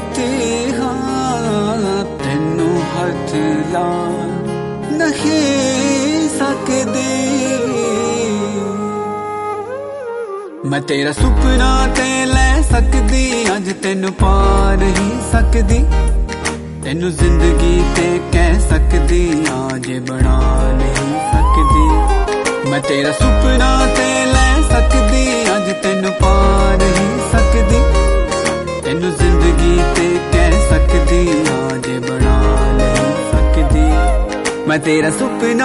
ਦਿੱਤੇ ਹਾਂ ਤੈਨੂੰ ਹੱਥ ਲਾ ਨਹੀਂ ਸਕਦੇ। ਮੈਂ ਤੇਰਾ ਸੁਪਨਾ ਤੇ ਲੈ ਸਕਦੀ ਅੱਜ ਤੈਨੂੰ ਪਾ ਨਹੀਂ ਸਕਦੀ। ਤੈਨੂੰ ਜ਼ਿੰਦਗੀ ਤੇ ਕਹਿ ਸਕਦੀ ਆ ਜੇ ਬਣਾ ਨਹੀਂ ਸਕਦੀ। ਮੈਂ ਤੇਰਾ ਸੁਪਨਾ ਤੇ ਲੈ ਸਕਦੀ ਅੱਜ ਤੈਨੂੰ ਪਾ ਨਹੀਂ ਸਕਦੀ। ਤੈਨੂੰ ਜ਼ਿੰਦਗੀ ਤੇ ਕਹਿ ਸਕਦੀ ਆ ਜੇ ਬਣਾ ਨਹੀਂ ਸਕਦੀ। ਮੈਂ ਤੇਰਾ ਸੁਪਨਾ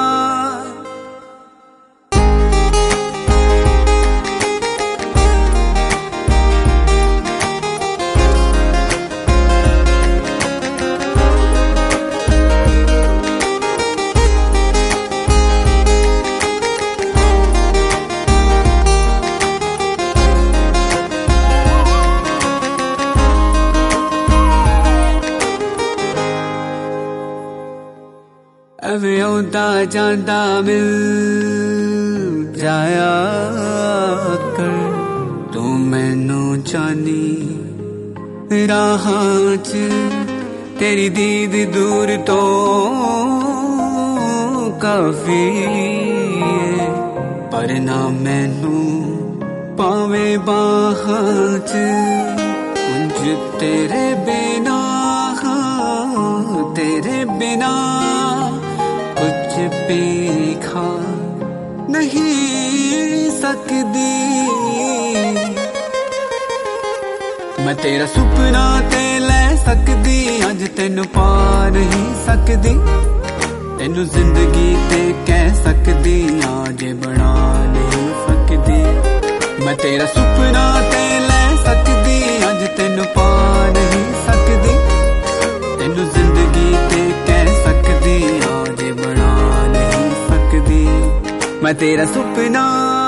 ਐਵੇਂ ਆਉਂਦਾ ਜਾਂਦਾ ਮਿਲ ਜਾਇਆ ਕਰ ਤੂੰ ਮੈਨੂੰ ਜਾਣੀ ਰਾਹਾਂ 'ਚ ਤੇਰੀ ਦੀਦ ਦੂਰ ਤੋਂ ਕਾਫੀ ਏ ਪਰ ਨਾ ਮੈਨੂੰ ਪਾਵੇਂ ਬਾਹਾਂ 'ਚ ਉਂਝ ਤੇਰੇ ਬਿਨਾ ਤੇਰੇ ਬਿਨਾ कुछ भी खा नहीं सकदी। मैं तेरा सुपना ते ले सकदी अज तेनू पा नहीं सकदी। तेनू जिंदगी ते कह सकदी आज बना नहीं सकदी। मैं तेरा सुपना ते ले सकदी अज तेनू पा नहीं सकदी। तेनू जिंदगी ते कह सकदी आज बना नहीं सकदी। मैं तेरा सुपना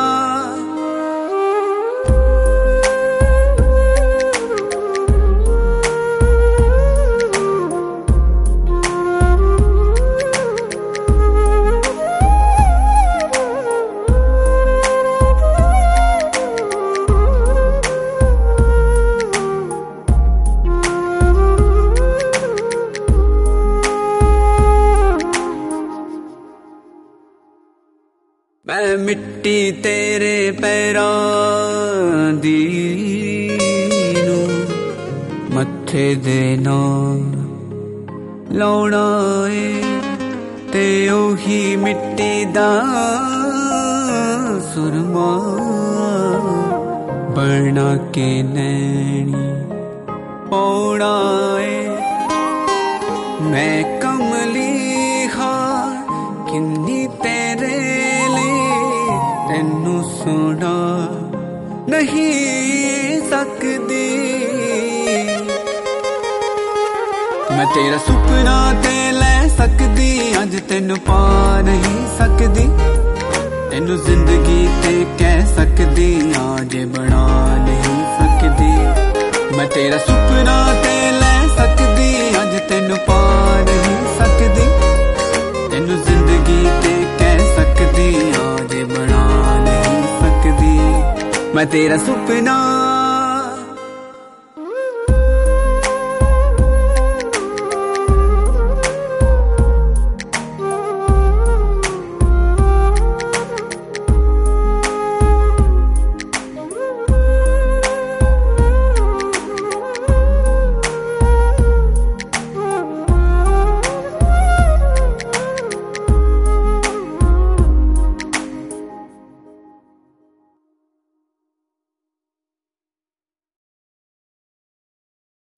मैं मिट्टी तेरे पैरां दी नू मत्थे दे नाल लाउणा ए ते ओही मिट्टी दा सुरमा बना के नैनी पौड़ा ए। मैं कमली हार किन्नी तेरे तैनू सुना नहीं सकदी। मैं तेरा सुपना ते ले सकदी अज तैनू पा नहीं सकदी। तैनू जिंदगी ते कह सकदी आज बना नहीं सकदी। मैं तेरा सुपना ते ले सकदी अज तैनू पा नहीं सकदी। तैनू जिंदगी ते कह सकदी आज बना नहीं सकदी। मैं तेरा सुपना